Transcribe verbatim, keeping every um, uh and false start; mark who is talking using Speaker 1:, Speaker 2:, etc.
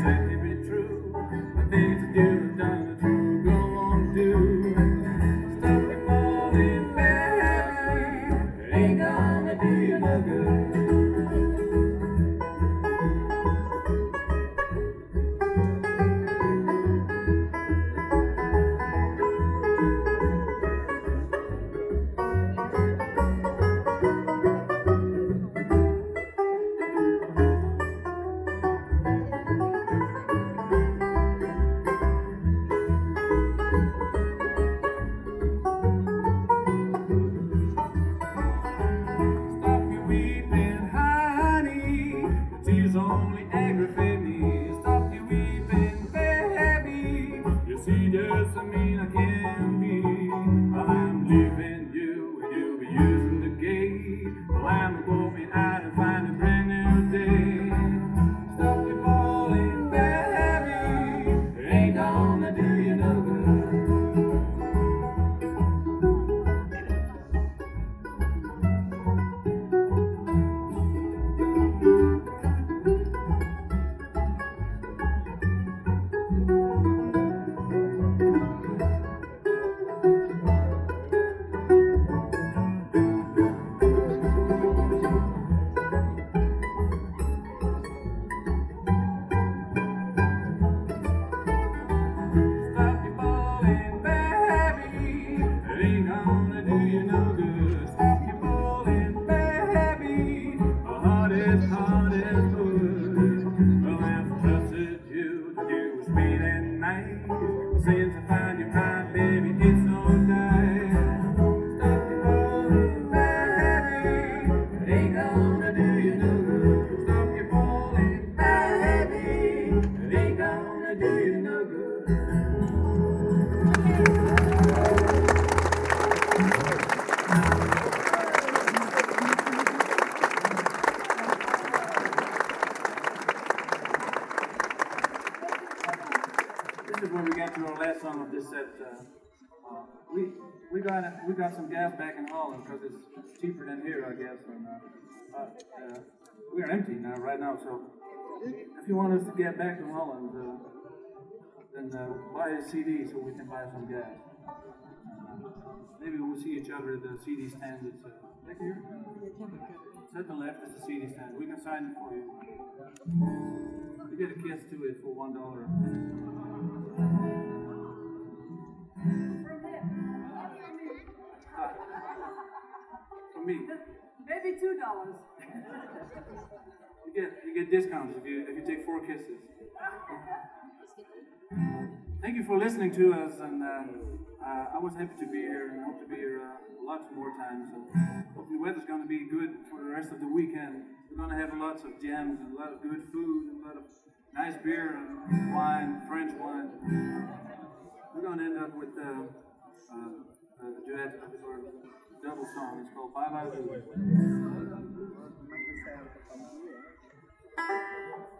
Speaker 1: said to be true. The things that you've done are true, go on do. Stop your falling, baby. It ain't gonna do you no good. Tears only aggravate me. Stop your weeping, baby. You see just how mean I can be. While I'm leaving you, and you'll be using the gate. While I'm going out and find a brand new day. Stop your falling, baby. It ain't gonna do you no good. Since I find you right, baby, it's so nice. Stop your falling, baby. It ain't gonna do you no good. Stop your falling, baby. It ain't gonna do you no good. This is where we got to our last song of this set. Uh, uh, we we got we got some gas back in Holland because it's cheaper than here, I guess. And uh, uh, uh, we are empty now, right now. So if you want us to get back to Holland, uh, then uh, buy a C D so we can buy some gas. Uh, maybe we'll see each other at the C D stand. It's uh, back here. It's at the left. It's the C D stand. We can sign it for you. You get a kiss to it for one dollar. For me.
Speaker 2: Maybe two dollars.
Speaker 1: You get you get discounts if you if you take four kisses. Thank you for listening to us, and uh, uh, I was happy to be here and hope to be here uh, lots more times. So hopefully the weather's going to be good for the rest of the weekend. We're going to have lots of jams and a lot of good food and a lot of nice beer and wine, French wine. We're going to end up with uh, uh, a duet or a double song. It's called Bye Bye Blues.